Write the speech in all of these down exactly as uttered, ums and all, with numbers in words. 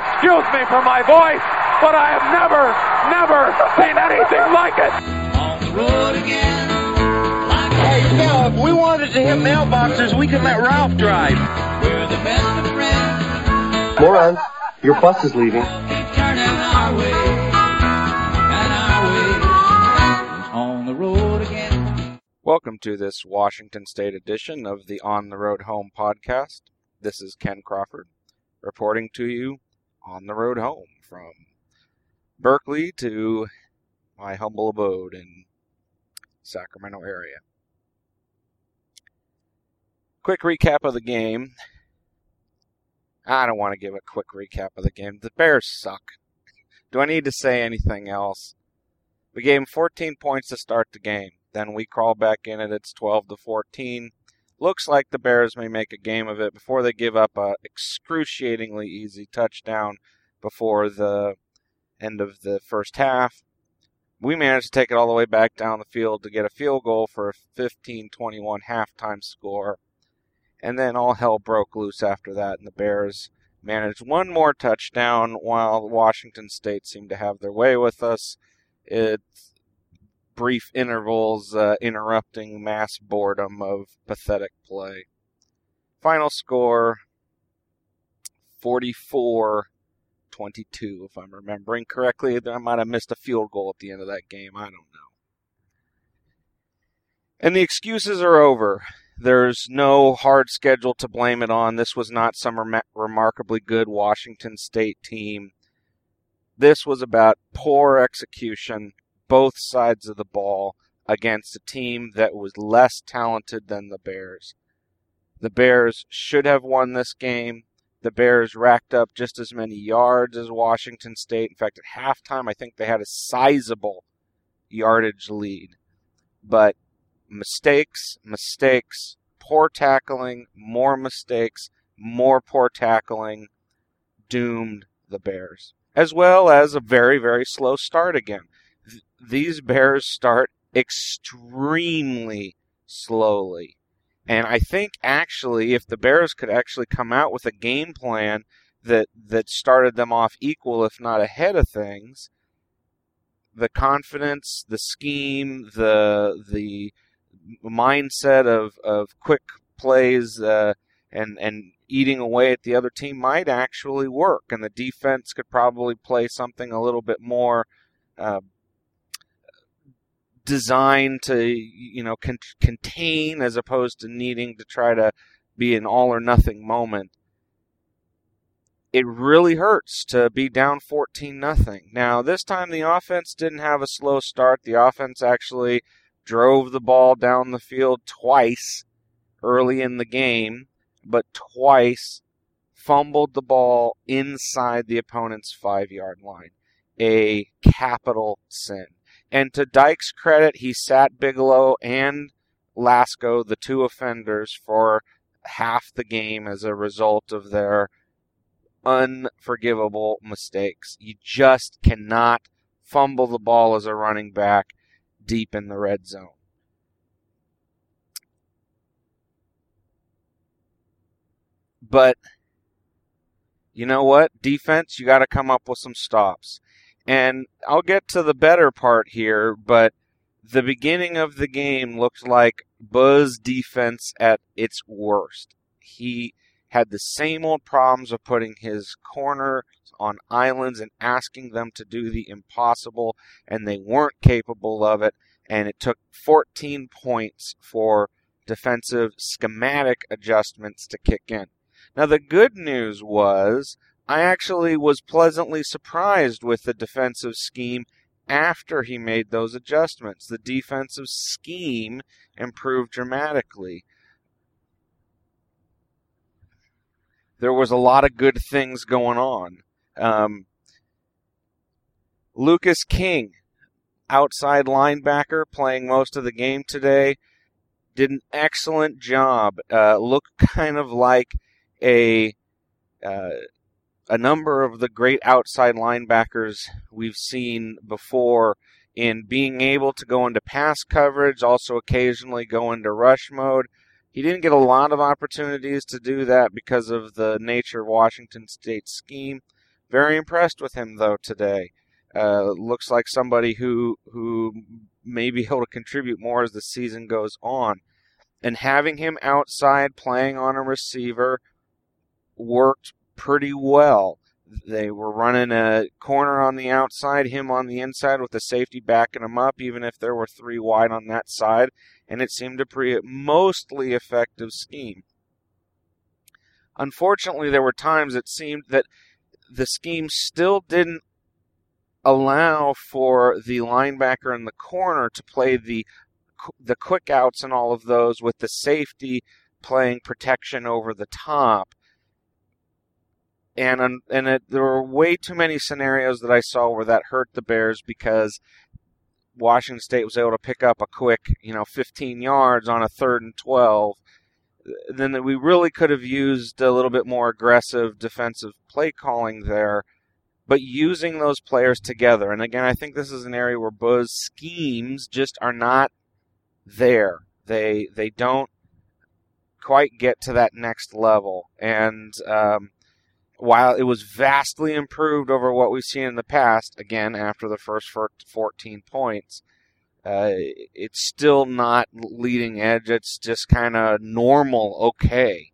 Excuse me for my voice, but I have never, never seen anything like it. On the road again. Like hey, Phil, if we wanted to hit mailboxes, we could let Ralph drive. We're the best of friends. Moron, your bus is leaving. Keep turning our way, and our way is on the road again. Welcome to this Washington State edition of the On the Road Home podcast. This is Ken Crawford, reporting to you on the road home from Berkeley to my humble abode in Sacramento area. Quick recap of the game. I don't want to give a quick recap of the game. The Bears suck. Do I need to say anything else? We gave them fourteen points to start the game. Then we crawl back in it. It's twelve to fourteen. Looks like the Bears may make a game of it before they give up a excruciatingly easy touchdown before the end of the first half. We managed to take it all the way back down the field to get a field goal for a fifteen twenty-one halftime score. And then all hell broke loose after that, and the Bears managed one more touchdown while Washington State seemed to have their way with us. It's brief intervals uh, interrupting mass boredom of pathetic play. Final score, forty-four twenty-two, if I'm remembering correctly. I might have missed a field goal at the end of that game. I don't know. And the excuses are over. There's no hard schedule to blame it on. This was not some rem- remarkably good Washington State team. This was about poor execution, both sides of the ball, against a team that was less talented than the Bears. The Bears should have won this game. The Bears racked up just as many yards as Washington State. In fact, at halftime, I think they had a sizable yardage lead. But mistakes, mistakes, poor tackling, more mistakes, more poor tackling doomed the Bears. As well as a very, very slow start again. Th- these Bears start extremely slowly. And I think actually if the Bears could actually come out with a game plan that, that started them off equal, if not ahead of things, the confidence, the scheme, the the mindset of, of quick plays uh, and, and eating away at the other team might actually work. And the defense could probably play something a little bit more uh, designed to, you know, con- contain as opposed to needing to try to be an all or nothing moment. It really hurts to be down fourteen nothing. Now, this time the offense didn't have a slow start. The offense actually drove the ball down the field twice early in the game, but twice fumbled the ball inside the opponent's five-yard line. A capital sin. And to Dyke's credit, he sat Bigelow and Lasco, the two offenders, for half the game as a result of their unforgivable mistakes. You just cannot fumble the ball as a running back deep in the red zone. But you know what? Defense, you got to come up with some stops. And I'll get to the better part here, but the beginning of the game looked like Buzz defense at its worst. He had the same old problems of putting his corners on islands and asking them to do the impossible, and they weren't capable of it, and it took fourteen points for defensive schematic adjustments to kick in. Now, the good news was I actually was pleasantly surprised with the defensive scheme after he made those adjustments. The defensive scheme improved dramatically. There was a lot of good things going on. Um, Lucas King, outside linebacker, playing most of the game today, did an excellent job. Uh, looked kind of like a... Uh, A number of the great outside linebackers we've seen before in being able to go into pass coverage, also occasionally go into rush mode. He didn't get a lot of opportunities to do that because of the nature of Washington State's scheme, Very impressed with him, though, today. Uh, looks like somebody who who may be able to contribute more as the season goes on. And having him outside playing on a receiver worked pretty well. They were running a corner on the outside, him on the inside with the safety backing him up, even if there were three wide on that side, and it seemed a pretty mostly effective scheme. Unfortunately, there were times it seemed that the scheme still didn't allow for the linebacker in the corner to play the the quick outs and all of those with the safety playing protection over the top. And and it, there were way too many scenarios that I saw where that hurt the Bears because Washington State was able to pick up a quick, you know, fifteen yards on a third and twelve. Then we really could have used a little bit more aggressive defensive play calling there, but using those players together. And again, I think this is an area where Buzz schemes just are not there. They they don't quite get to that next level. And um, while it was vastly improved over what we've seen in the past, again, after the first fourteen points, uh, it's still not leading edge. It's just kind of normal, okay.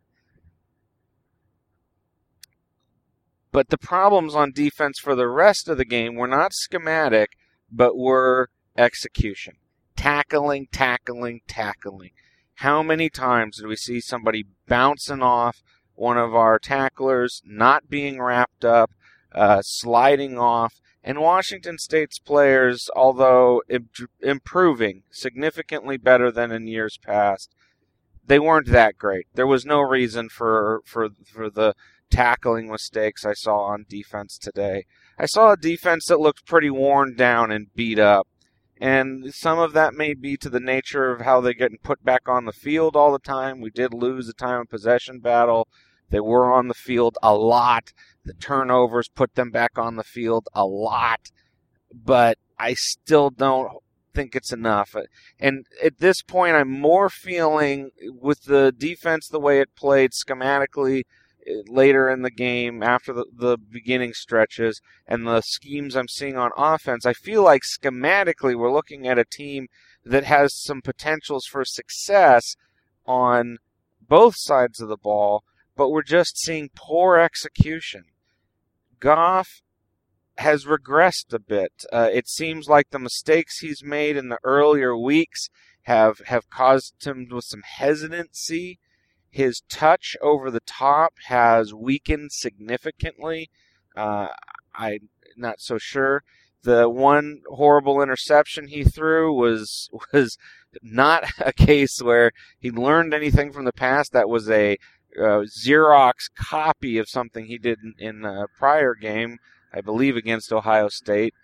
But the problems on defense for the rest of the game were not schematic, but were execution. Tackling, tackling, tackling. How many times did we see somebody bouncing off one of our tacklers, not being wrapped up, uh, sliding off? And Washington State's players, although imp- improving significantly better than in years past, they weren't that great. There was no reason for for for the tackling mistakes I saw on defense today. I saw a defense that looked pretty worn down and beat up. And some of that may be to the nature of how they're getting put back on the field all the time. We did lose the time of possession battle. They were on the field a lot. The turnovers put them back on the field a lot. But I still don't think it's enough. And at this point, I'm more feeling with the defense the way it played schematically later in the game after the, the beginning stretches and the schemes I'm seeing on offense, I feel like schematically we're looking at a team that has some potentials for success on both sides of the ball, but we're just seeing poor execution. Goff has regressed a bit. Uh, it seems like the mistakes he's made in the earlier weeks have, have caused him with some hesitancy. His touch over the top has weakened significantly. Uh, I'm not so sure. The one horrible interception he threw was was not a case where he learned anything from the past. That was a uh, Xerox copy of something he did in, in a prior game, I believe, against Ohio State.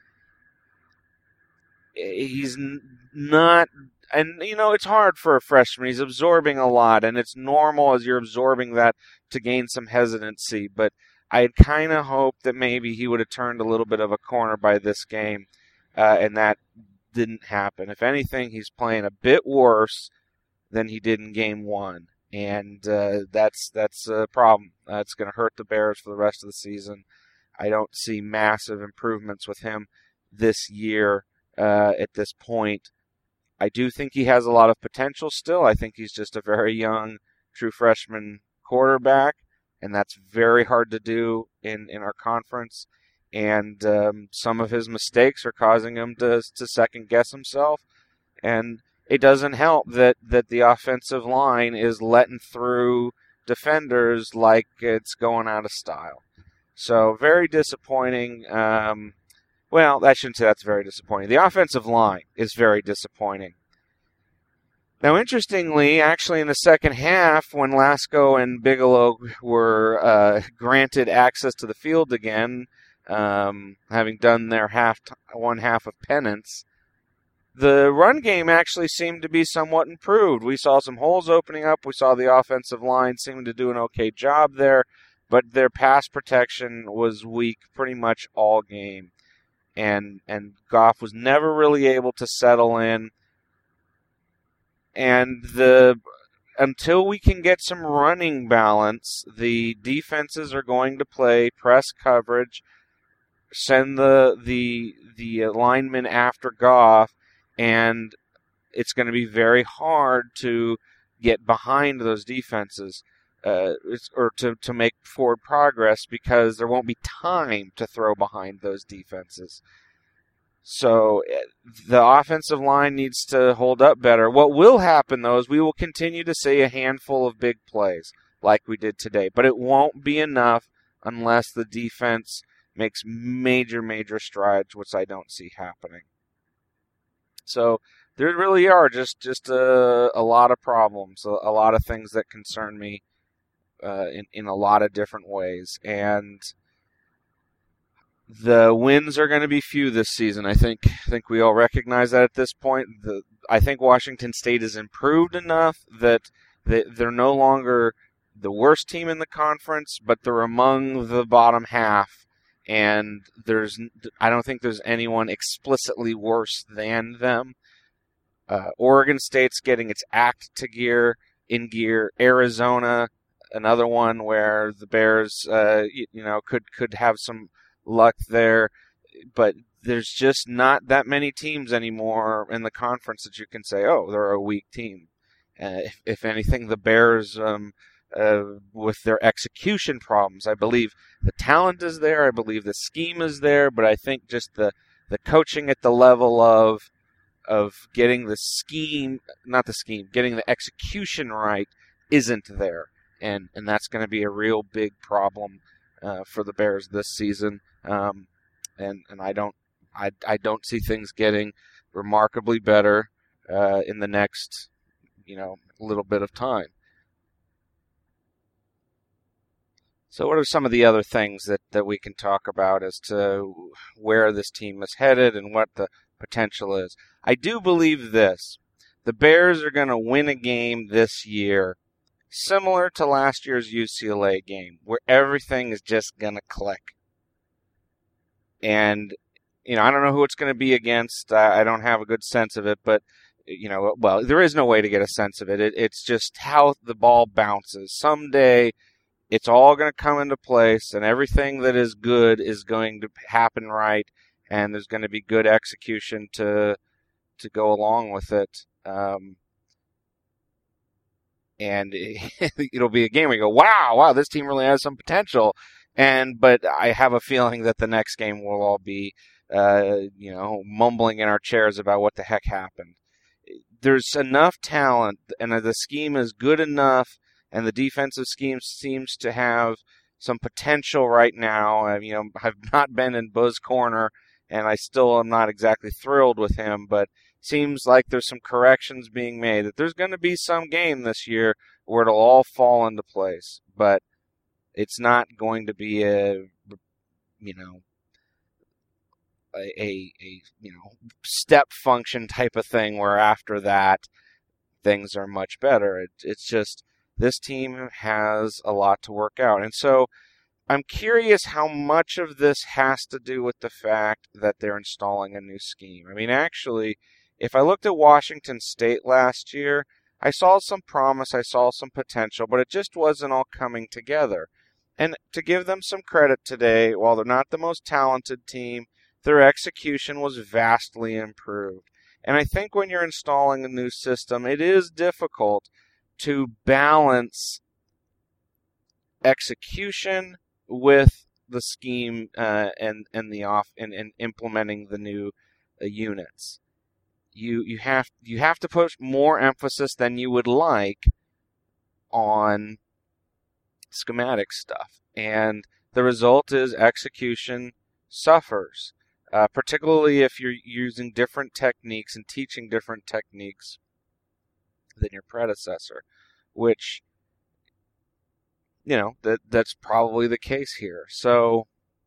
He's n- not... And, you know, it's hard for a freshman. He's absorbing a lot, and it's normal as you're absorbing that to gain some hesitancy. But I had kind of hoped that maybe he would have turned a little bit of a corner by this game, uh, and that didn't happen. If anything, he's playing a bit worse than he did in game one, and uh, that's that's a problem. That's going to hurt the Bears for the rest of the season. I don't see massive improvements with him this year uh, at this point. I do think he has a lot of potential still. I think he's just a very young, true freshman quarterback, and that's very hard to do in, in our conference. And um, some of his mistakes are causing him to to second-guess himself. And it doesn't help that, that the offensive line is letting through defenders like it's going out of style. So very disappointing. Um Well, I shouldn't say that's very disappointing. The offensive line is very disappointing. Now, interestingly, actually in the second half, when Lasco and Bigelow were uh, granted access to the field again, um, having done their half t- one half of penance, the run game actually seemed to be somewhat improved. We saw some holes opening up. We saw the offensive line seem to do an okay job there, but their pass protection was weak pretty much all game. And and Goff was never really able to settle in. And the until we can get some running balance, the defenses are going to play press coverage send the the the linemen after Goff, and it's going to be very hard to get behind those defenses uh, or to, to make forward progress because there won't be time to throw behind those defenses. So the offensive line needs to hold up better. What will happen, though, is we will continue to see a handful of big plays like we did today, but it won't be enough unless the defense makes major, major strides, which I don't see happening. So there really are just, just a, a lot of problems, a, a lot of things that concern me uh, in, in a lot of different ways. And the wins are going to be few this season. I think I think we all recognize that at this point. The, I think Washington State has improved enough that they, they're no longer the worst team in the conference, but they're among the bottom half. And there's I don't think there's anyone explicitly worse than them. Uh, Oregon State's getting its act to gear in gear. Arizona, another one where the Bears, uh, you, you know, could could have some luck there, but there's just not that many teams anymore in the conference that you can say, oh, they're a weak team. Uh, if, if anything, the Bears, um, uh, with their execution problems, I believe the talent is there, I believe the scheme is there, but I think just the, the coaching at the level of of getting the scheme, not the scheme, getting the execution right isn't there, and and that's going to be a real big problem uh, for the Bears this season. Um, and and I don't I I don't see things getting remarkably better uh, in the next you know little bit of time. So what are some of the other things that, that we can talk about as to where this team is headed and what the potential is? I do believe this. The Bears are going to win a game this year similar to last year's U C L A game, where everything is just going to click. And, you know, I don't know who it's going to be against. I, I don't have a good sense of it, but, you know, well, there is no way to get a sense of it. it it's just how the ball bounces. Someday it's all going to come into place, and everything that is good is going to happen right, and there's going to be good execution to to go along with it. Um, and it, it'll be a game where you go, wow, wow, this team really has some potential. And but I have a feeling that the next game we'll all be, uh, you know, mumbling in our chairs about what the heck happened. There's enough talent, and the scheme is good enough, and the defensive scheme seems to have some potential right now. I, you know, I've not been in Buzz Corner, and I still am not exactly thrilled with him, but seems like there's some corrections being made, that there's going to be some game this year where it'll all fall into place. But it's not going to be a, you know, a, a, a you know step function type of thing where after that things are much better. It, it's just this team has a lot to work out. And so I'm curious how much of this has to do with the fact that they're installing a new scheme. I mean, actually, if I looked at Washington State last year, I saw some promise, I saw some potential, but it just wasn't all coming together. And to give them some credit today, while they're not the most talented team, their execution was vastly improved. And I think when you're installing a new system, it is difficult to balance execution with the scheme uh, and and the off and, and implementing the new uh, units. You you have you have to put more emphasis than you would like on schematic stuff, and the result is execution suffers, uh, particularly if you're using different techniques and teaching different techniques than your predecessor, which, you know, that that's probably the case here. So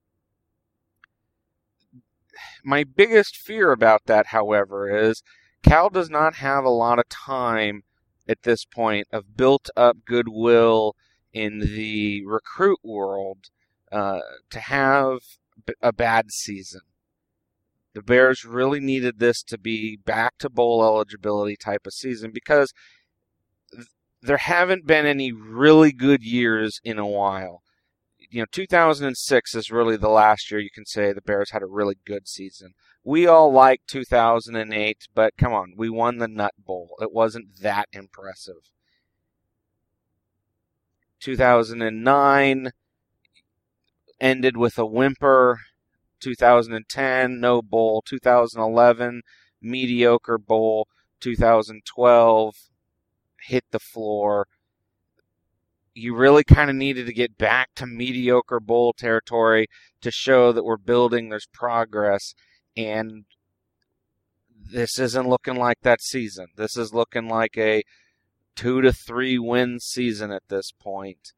my biggest fear about that, however, is Cal does not have a lot of time at this point of built-up goodwill in the recruit world uh, to have a bad season. The Bears really needed this to be back to bowl eligibility type of season because th- there haven't been any really good years in a while. you know, two thousand six is really the last year you can say the Bears had a really good season. We all liked two thousand eight, but come on, we won the Nut Bowl. It wasn't that impressive. two thousand nine ended with a whimper. two thousand ten, no bowl. two thousand eleven, mediocre bowl. two thousand twelve, hit the floor. You really kind of needed to get back to mediocre bowl territory to show that we're building, there's progress, and this isn't looking like that season. This is looking like a two to three win season at this point.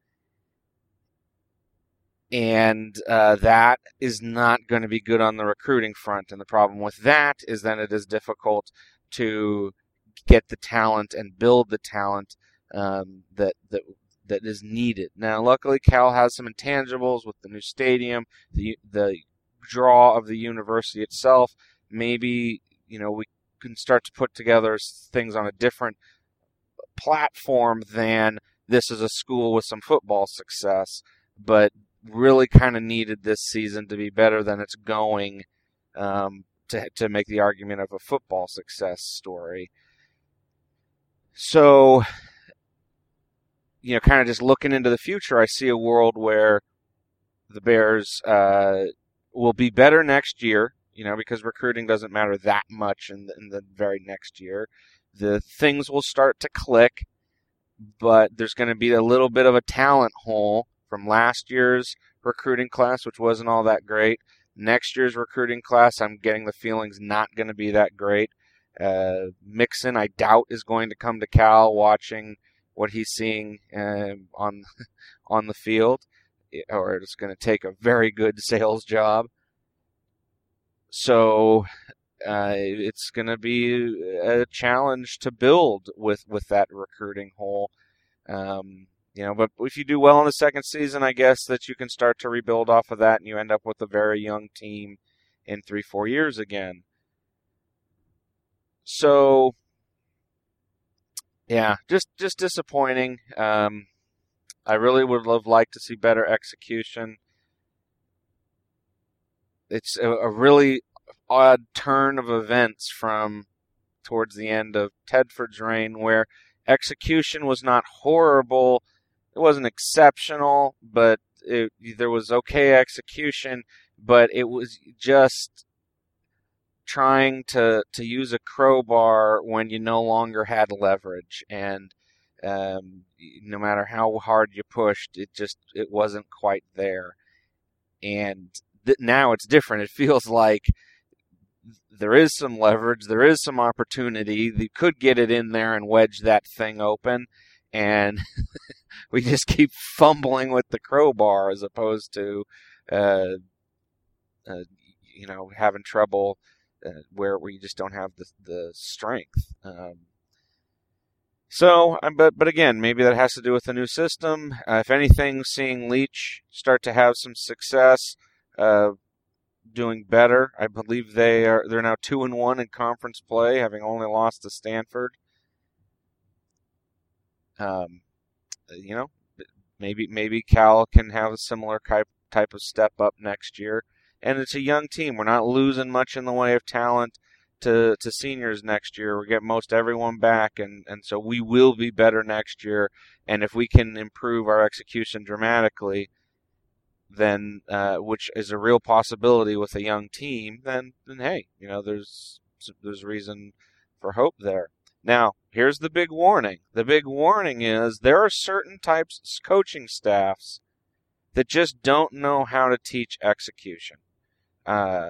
And uh, that is not going to be good on the recruiting front. And the problem with that is then it is difficult to get the talent and build the talent um, that that that is needed. Now, luckily, Cal has some intangibles with the new stadium, the the draw of the university itself. Maybe, you know, we can start to put together things on a different platform than this is a school with some football success, but really kind of needed this season to be better than it's going um, to to make the argument of a football success story. So, you know, kind of just looking into the future, I see a world where the Bears uh, will be better next year, you know, because recruiting doesn't matter that much in the, in the very next year. The things will start to click, but there's going to be a little bit of a talent hole from last year's recruiting class, which wasn't all that great. Next year's recruiting class, I'm getting the feeling's not going to be that great. Uh, Mixon, I doubt, is going to come to Cal watching what he's seeing uh, on on the field, or it's going to take a very good sales job. So uh, it's going to be a challenge to build with, with that recruiting hole. Um, you know, but if you do well in the second season, I guess that you can start to rebuild off of that, and you end up with a very young team in three, four years again. So, yeah, just just disappointing. Um, I really would have liked to see better execution. It's a, a really odd turn of events from towards the end of Tedford's reign, where execution was not horrible. It wasn't exceptional, but it, there was okay execution, but it was just trying to, to use a crowbar when you no longer had leverage, and um, no matter how hard you pushed, it just it wasn't quite there. And th- now it's different. It feels like there is some leverage, there is some opportunity. You could get it in there and wedge that thing open, and we just keep fumbling with the crowbar as opposed to, uh, uh, you know, having trouble uh, where where you just don't have the the strength. Um, so, but but again, maybe that has to do with the new system. Uh, if anything, seeing Leach start to have some success, uh, doing better. I believe they are they're now two and one in conference play, having only lost to Stanford. Um, you know, maybe maybe Cal can have a similar type type of step up next year. And it's a young team. We're not losing much in the way of talent to, to seniors next year. We get most everyone back, and, and so we will be better next year. And if we can improve our execution dramatically, then uh, which is a real possibility with a young team, then then hey, you know, there's there's reason for hope there. Now, here's the big warning. The big warning is there are certain types of coaching staffs that just don't know how to teach execution. Uh,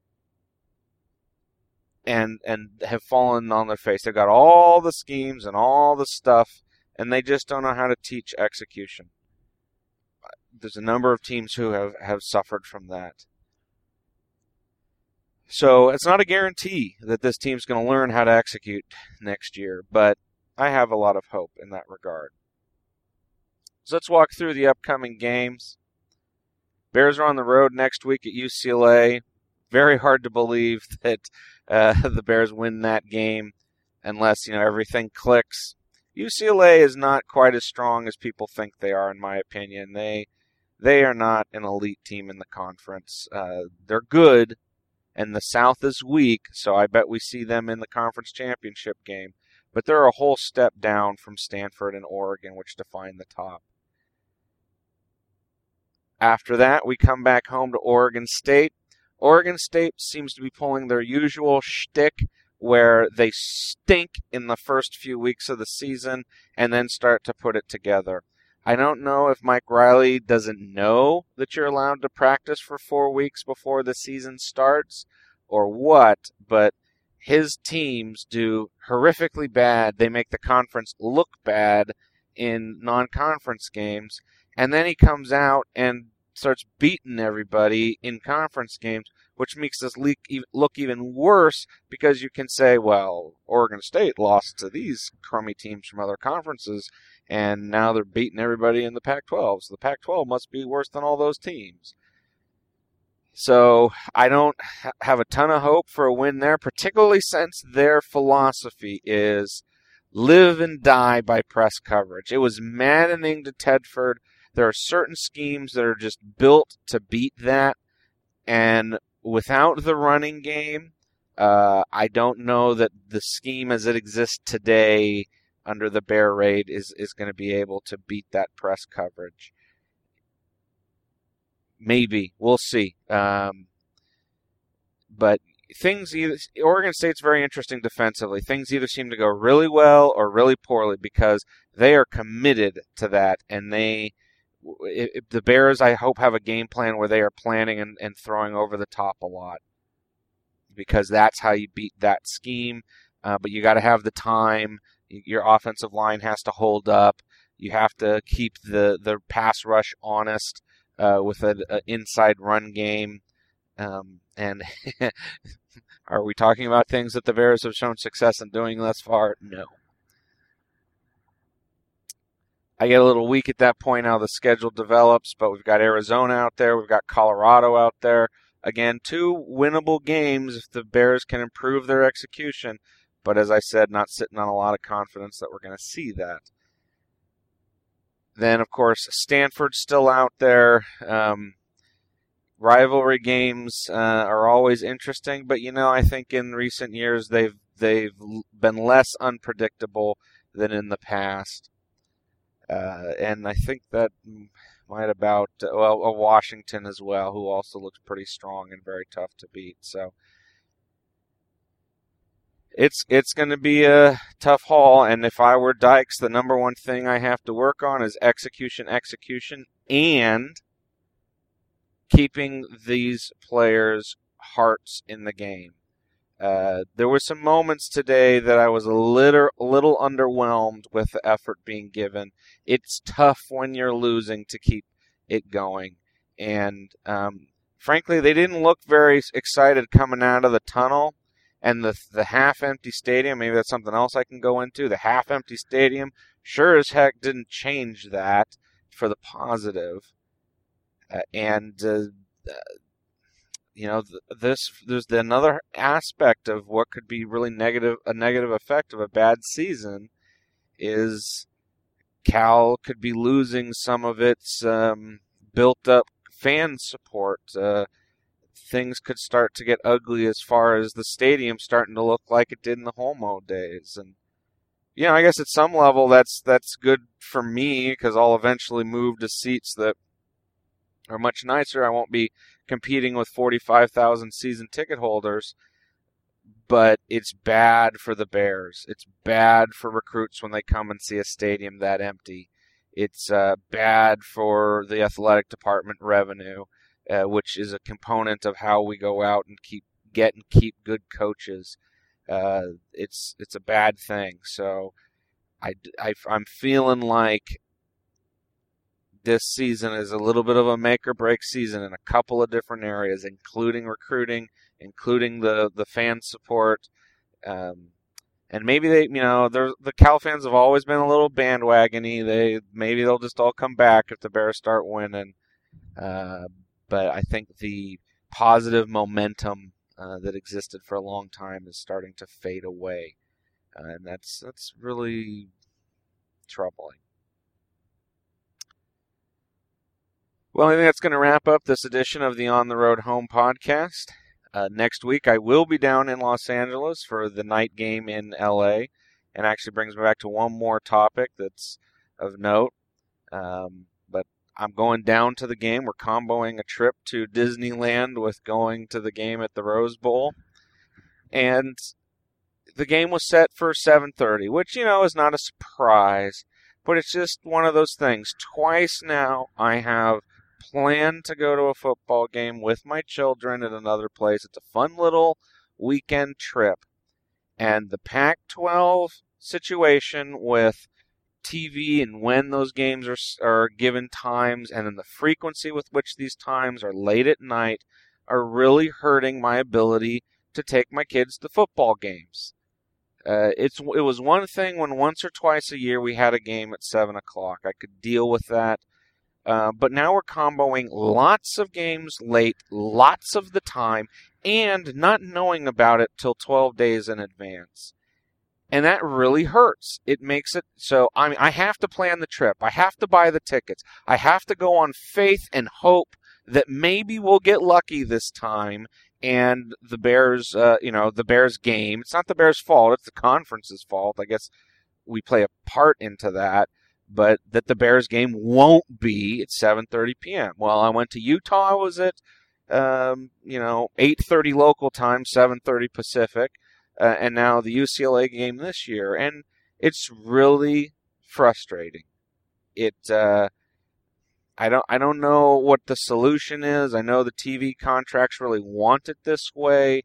and and have fallen on their face. They've got all the schemes and all the stuff, and they just don't know how to teach execution. There's a number of teams who have, have suffered from that. So it's not a guarantee that this team's going to learn how to execute next year, but I have a lot of hope in that regard. So let's walk through the upcoming games. Bears are on the road next week at U C L A. Very hard to believe that uh, the Bears win that game unless, you know, everything clicks. U C L A is not quite as strong as people think they are, in my opinion. They they are not an elite team in the conference. Uh, they're good, and the South is weak, so I bet we see them in the conference championship game. But they're a whole step down from Stanford and Oregon, which define the top. After that, we come back home to Oregon State. Oregon State seems to be pulling their usual shtick where they stink in the first few weeks of the season and then start to put it together. I don't know if Mike Riley doesn't know that you're allowed to practice for four weeks before the season starts or what, but his teams do horrifically bad. They make the conference look bad in non-conference games, and then he comes out and starts beating everybody in conference games, which makes us look even worse because you can say, well, Oregon State lost to these crummy teams from other conferences, and now they're beating everybody in the Pac twelve, so the Pac twelve must be worse than all those teams. So I don't ha- have a ton of hope for a win there, particularly since their philosophy is live and die by press coverage. It was maddening to Tedford. There are certain schemes that are just built to beat that, and without the running game, uh, I don't know that the scheme as it exists today under the Bear Raid is, is going to be able to beat that press coverage. Maybe. We'll see. Um, but things either, Oregon State's very interesting defensively. Things either seem to go really well or really poorly because they are committed to that, and they If the Bears, I hope, have a game plan where they are planning and, and throwing over the top a lot, because that's how you beat that scheme. Uh, but you got to have the time. Your offensive line has to hold up. You have to keep the, the pass rush honest uh, with an inside run game. Um, and are we talking about things that the Bears have shown success in doing thus far? No. I get a little weak at that point how the schedule develops, but we've got Arizona out there. We've got Colorado out there. Again, two winnable games if the Bears can improve their execution. But as I said, not sitting on a lot of confidence that we're going to see that. Then, of course, Stanford's still out there. Um, rivalry games uh, are always interesting, but, you know, I think in recent years they've they've been less unpredictable than in the past. Uh, and I think that might about, uh, well, uh, Washington as well, who also looks pretty strong and very tough to beat. So it's it's going to be a tough haul. And if I were Dykes, the number one thing I have to work on is execution, execution, and keeping these players' hearts in the game. Uh, there were some moments today that I was a little, a little underwhelmed with the effort being given. It's tough when you're losing to keep it going. And um, frankly, they didn't look very excited coming out of the tunnel. And the the half-empty stadium, maybe that's something else I can go into. The half-empty stadium sure as heck didn't change that for the positive. Uh, and... Uh, You know, this there's another aspect of what could be really negative, a negative effect of a bad season, is Cal could be losing some of its um, built-up fan support. Uh, things could start to get ugly as far as the stadium starting to look like it did in the Homo days. And, you know, I guess at some level that's that's good for me because I'll eventually move to seats that are much nicer. I won't be competing with forty-five thousand season ticket holders, but it's bad for the Bears. It's bad for recruits when they come and see a stadium that empty. It's uh, bad for the athletic department revenue, uh, which is a component of how we go out and keep get and keep good coaches. Uh, it's it's a bad thing. So I, I, I'm feeling like this season is a little bit of a make-or-break season in a couple of different areas, including recruiting, including the, the fan support. Um, and maybe they, you know, the Cal fans have always been a little bandwagon-y. They, maybe they'll just all come back if the Bears start winning. Uh, but I think the positive momentum uh, that existed for a long time is starting to fade away. Uh, and that's that's really troubling. Well, I think that's going to wrap up this edition of the On the Road Home podcast. Uh, next week, I will be down in Los Angeles for the night game in L A, and actually brings me back to one more topic that's of note. Um, but I'm going down to the game. We're comboing a trip to Disneyland with going to the game at the Rose Bowl. And the game was set for seven thirty, which, you know, is not a surprise. But it's just one of those things. Twice now I have planned to go to a football game with my children at another place. It's a fun little weekend trip. And the Pac twelve situation with T V and when those games are are given times and then the frequency with which these times are late at night are really hurting my ability to take my kids to football games. Uh, it's it was one thing when once or twice a year we had a game at seven o'clock. I could deal with that. Uh, but now we're comboing lots of games late, lots of the time, and not knowing about it till twelve days in advance. And that really hurts. It makes it so I mean, I have to plan the trip. I have to buy the tickets. I have to go on faith and hope that maybe we'll get lucky this time and the Bears, uh, you know, the Bears game. It's not the Bears' fault. It's the conference's fault. I guess we play a part into that. But that the Bears game won't be at seven thirty p.m. Well, I went to Utah. I was at, um, you know, eight thirty local time, seven thirty Pacific. Uh, and now the U C L A game this year. And it's really frustrating. It, uh, I don't, I don't know what the solution is. I know the T V contracts really want it this way.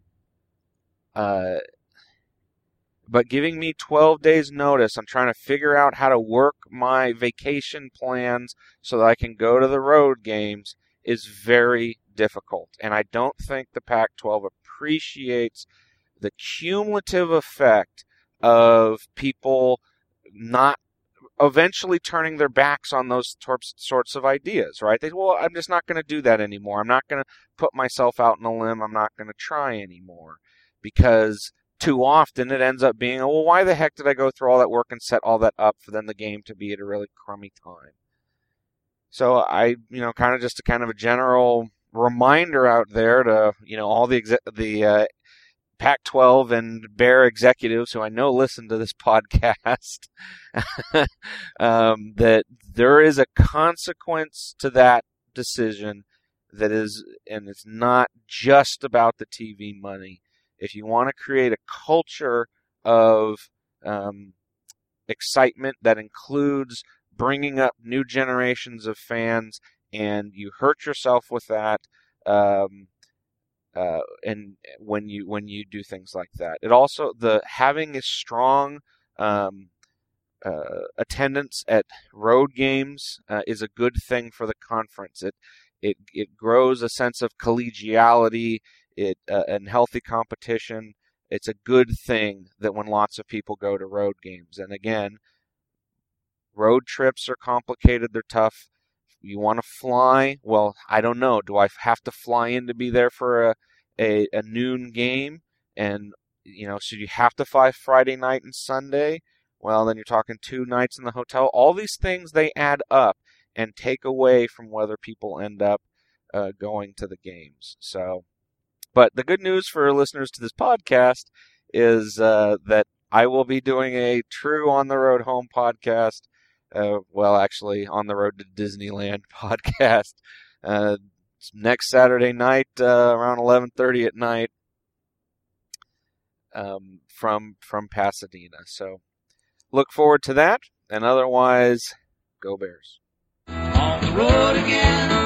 Uh, But giving me twelve days notice, I'm trying to figure out how to work my vacation plans so that I can go to the road games is very difficult. And I don't think the Pac twelve appreciates the cumulative effect of people not eventually turning their backs on those sorts of ideas, right? They, well, I'm just not going to do that anymore. I'm not going to put myself out on a limb. I'm not going to try anymore because too often it ends up being, well, why the heck did I go through all that work and set all that up for then the game to be at a really crummy time? So I, you know, kind of just a kind of a general reminder out there to, you know, all the exe- the uh, Pac twelve and Bear executives who I know listen to this podcast, um, that there is a consequence to that decision that is, and it's not just about the T V money. If you want to create a culture of um, excitement that includes bringing up new generations of fans, and you hurt yourself with that, um, uh, and when you when you do things like that, it also the having a strong um, uh, attendance at road games uh, is a good thing for the conference. It it it grows a sense of collegiality. It uh, and healthy competition. It's a good thing that when lots of people go to road games. And again, road trips are complicated. They're tough. You want to fly? Well, I don't know. Do I have to fly in to be there for a, a, a noon game? And, you know, so you have to fly Friday night and Sunday? Well, then you're talking two nights in the hotel. All these things, they add up and take away from whether people end up uh, going to the games. So... But the good news for listeners to this podcast is uh, that I will be doing a true On the Road Home podcast. Uh, well, actually, On the Road to Disneyland podcast uh, next Saturday night uh, around eleven thirty at night um, from from Pasadena. So look forward to that. And otherwise, go Bears. On the road again.